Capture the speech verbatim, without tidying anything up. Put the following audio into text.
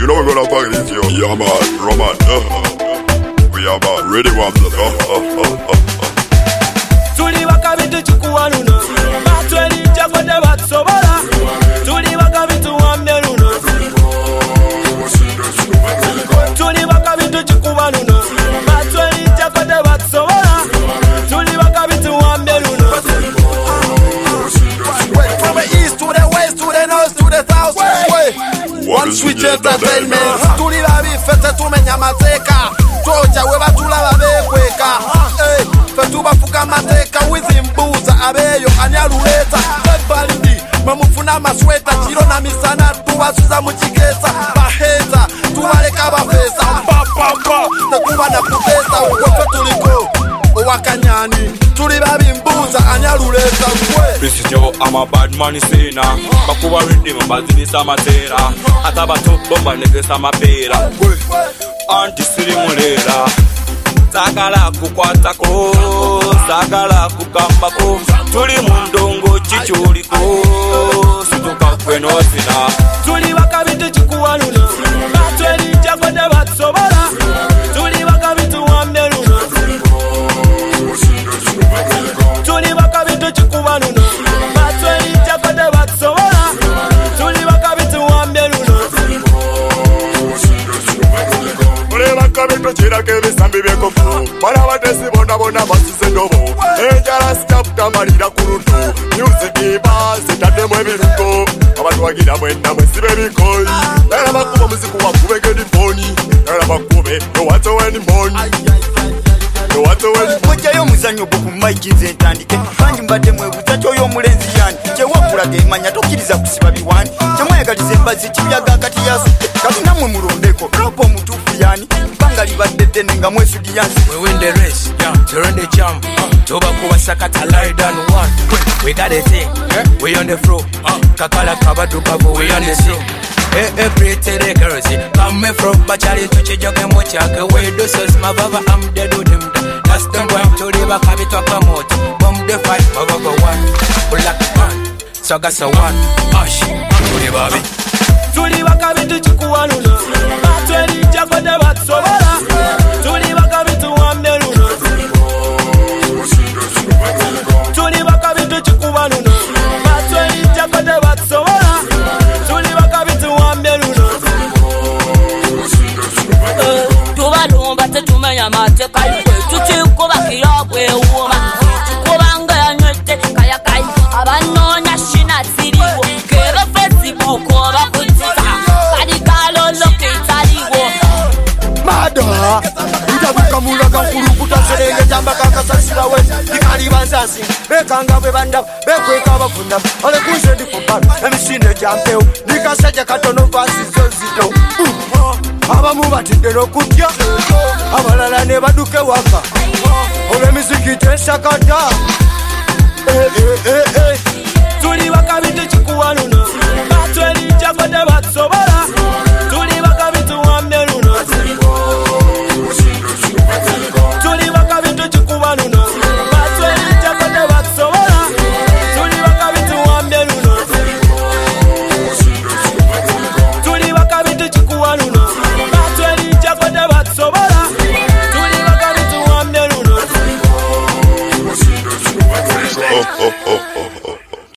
You know we're gonna fuck this, yo. Yeah, man, Roman. Uh, we are about ready one. Uh, uh, uh, uh. Tuli wakabitu chikuwanuno. Matweli jakwete batsobora. Tuli wakabitu wamneruno. Tuli wakabitu chikuwanuno. Matweli jakwete batsobora. Tuli wakabitu wamneruno. From the east to the west to the north to the south. One switch entertainment. Tuli babi fete tumenya mateka. Toja we batula babekweka. Eh, fetuba fuka mateka with imbuza abeyo anyaluleta. Balidi mamufuna masweta chiro na misana tubasuza muchikesa. Baheza tuwaleka bafesa. Pa pa pa takuba na kutesa wefe tuliko. Owakanyani tuli babi mbuza anyaluleta kwe. Prisityo ama bad man sina. Bakuba rendi mbazini samatera. Atabato bomba nege samapera. Anti sirimulera. Sagala kukwatako, sagala kukambako. Tuli mundongo chichuliko, situka kwenosina. Tuli wakabitu chikuwanuno. Matweli jakwete batsobora. Tuli wakabitu wamneruno. Tuli wakabitu chikuwanuno. Matweli jakwete batsobora. Tuli wakabitu wamneruno. Ule wakabitu chira kebisambi byekofu. Para watesi bonda bonda basise ndobo. Ejara stop kamarira kurutu. Music diva zitate mwe biruko. Abantu wagira mwenda mwesibe bikoi. Nara bakuba muzikuwa kubege di phoni. Nara bakube no wato weni mboni. No wato weni. Mujayo muzanyo boku Mike nze ntandike. Kandi mbadde mwebuza kyoyo mulenzi yani. Kye wakulaga emanya tokkiriza kusiba biwani. Kye mwayagaliza embazi kibyaga kati yasu. Kati namwe mulondeko. Rapo mutufu yani. Banga libadde ddene nga mwesudi yansi. We win the race, yeah, turn the champ. Uh, Toba kuba sakata lie down one. We got a thing, yeah? We on the floor. Uh, Kakala kabadu kabu, we on the scene. Hey, hey, pretty the girls, come from Bachari to Chijoke Mochaka. We do so my baba, I'm the do them. That's the one to live a cabito kamoto. Bomb the fight, baba one. Black man, Sagasa one. Ash, to the baby. Tuli wakabitu chikuwanuno. Matweli jakwete batsobora. Tuli wakabitu wamneruno. Tuli wakabitu chikuwanuno. Matweli jakwete batsobora. Tuli wakabitu wamneruno. Tubalumba tetumenya mateka iwe. Tuchikuba kirabwe uoma. Chikubanga yanywete kaya kaya. Abanonya shina ziriwo. Kebe Facebook oba kutita. Kadikalo loke italiwo. Mada Itabuka mulaga kurukuta serenge jamba kakasasira we. Ikali banzasi bekanga bwe banda bekweka bafunda. Ole kuje ndi kupala emisinde jampeo. Nikaseja katono basi zozito. Abamu batidde n'okutya. Abalala ne baduke waka. Olw'emiziki tesakata. Eh eh eh eh